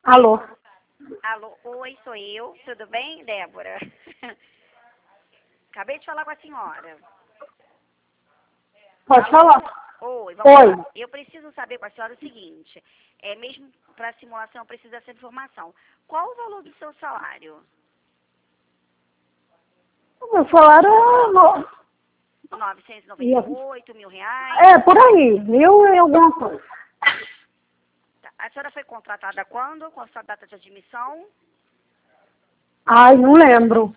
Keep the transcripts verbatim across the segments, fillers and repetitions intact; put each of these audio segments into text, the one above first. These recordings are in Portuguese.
Alô? Alô, oi, sou eu. Tudo bem, Débora? Acabei de falar com a senhora. Pode Alô? falar. Oi, vamos Oi. lá. Eu preciso saber com a senhora o seguinte. É mesmo para simulação, eu preciso dessa informação. Qual o valor do seu salário? O meu salário é... no- novecentos e noventa e oito, mil reais? É, por aí. Mil e alguma coisa. Tá. A senhora foi contratada quando? Com a sua data de admissão? Ai, não lembro.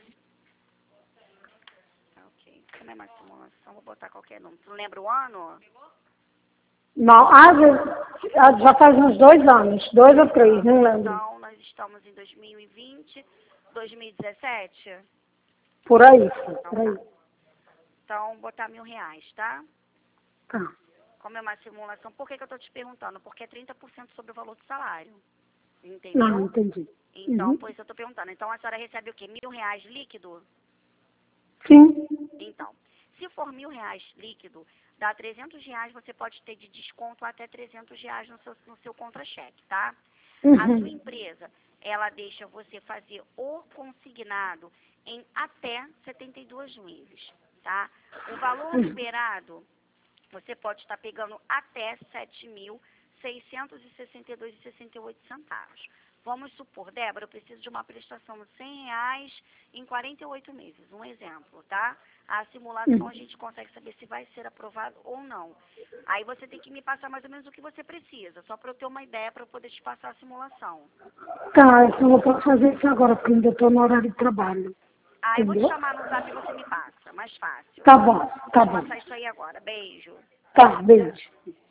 Tá, ok. Como é mais simulação? Vou botar qualquer número. Tu não lembra o ano? Não, ah, já já faz uns dois anos. Dois ou três, não lembro. Então, nós estamos em dois mil e vinte, dois mil e dezessete? Por aí, Então por aí. tá. Então, botar mil reais, tá? Tá. Como é uma simulação, por que, que eu estou te perguntando? Porque é trinta por cento sobre o valor do salário. Não, Entendeu? entendi. Então, Uhum. por isso eu estou perguntando. Então, a senhora recebe o quê? Mil reais líquido? Sim. Então, se for mil reais líquido, dá trezentos reais, você pode ter de desconto até trezentos reais no seu, no seu contra-cheque, tá? A sua Uhum. empresa, ela deixa você fazer o consignado em até setenta e dois meses, tá? O valor liberado, você pode estar pegando até sete mil seiscentos e sessenta e dois reais e sessenta e oito centavos. Vamos supor, Débora, eu preciso de uma prestação de cem reais em quarenta e oito meses, um exemplo, tá? A simulação a gente consegue saber se vai ser aprovado ou não. Aí você tem que me passar mais ou menos o que você precisa, só para eu ter uma ideia para eu poder te passar a simulação. Tá, eu só não posso fazer isso agora, porque ainda estou no horário de trabalho. Ah, eu vou te Entendeu? chamar no zap e você me passa, mais fácil. Tá bom, tá Vou bom. passar isso aí agora. Beijo. Tá, beijo.